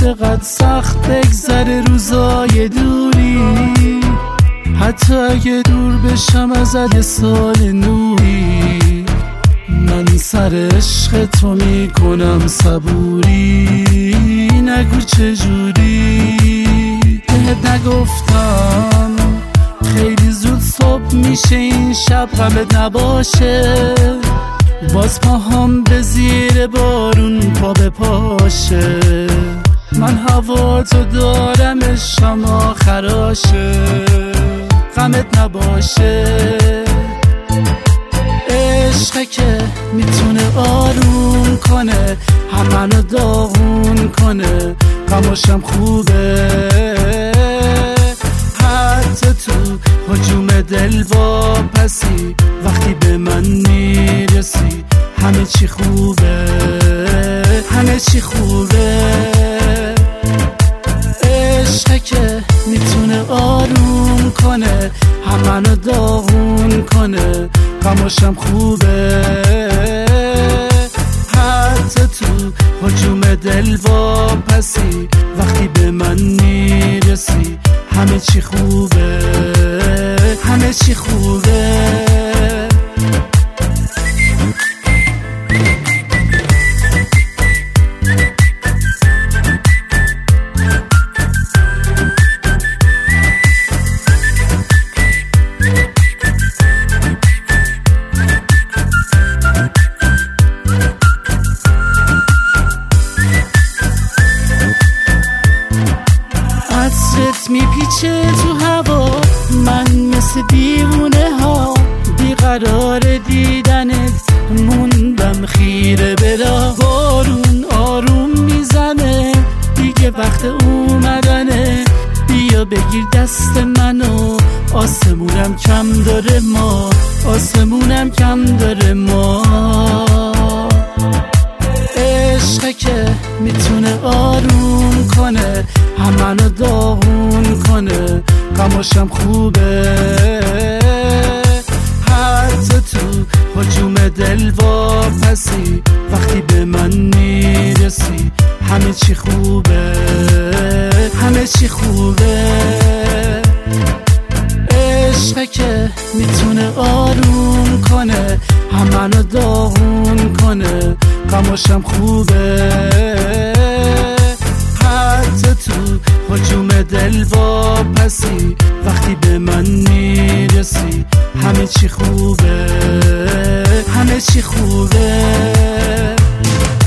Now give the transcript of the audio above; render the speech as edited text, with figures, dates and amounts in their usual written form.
چقدر سخت بگذره روزای دوری، حتی اگه دور بشم ازت یه سال نوری. من سر عشق تو میکنم صبوری، نگو چجوری. بهت نگفتم خیلی زود صبح میشه این شب غمت نباشه، باز پاهم به زیر بارون پا به پاشه. من هوا تو دارم شما خراشه، غمت نباشه. عشقه که میتونه آروم کنه، همنو داغون کنه، غماشم خوبه. حتی تو هجوم دل واپسی، وقتی به من میرسی همه چی خوبه، همه چی خوبه. عشقه که میتونه آروم کنه، همنو داغون کنه، غماشم خوبه. حتی تو هجوم دل واپسی، وقتی به من میرسی همه چی خوبه، همه چی خوبه. عطرت میپیچه تو هوا، من مثل دیوونه ها بیقرار دیدنت موندم خیره بلا. بارون آروم میزنه دیگه وقت اومدنه، بیا بگیر دست منو، آسمونم کم داره ما، آسمونم کم داره ما. عشقه که میتونه آروم کنه، همنو داغون کنه، غماشم خوبه. حتی تو هجوم دل واپسی، وقتی به من میرسی همه چی خوبه، همه چی خوبه. عشقه که میتونه آروم کنه، همنو داغون کنه، غماشم خوبه. حتی تو هجوم دل واپسی، وقتی به من میرسی همه چی خوبه، همه چی خوبه.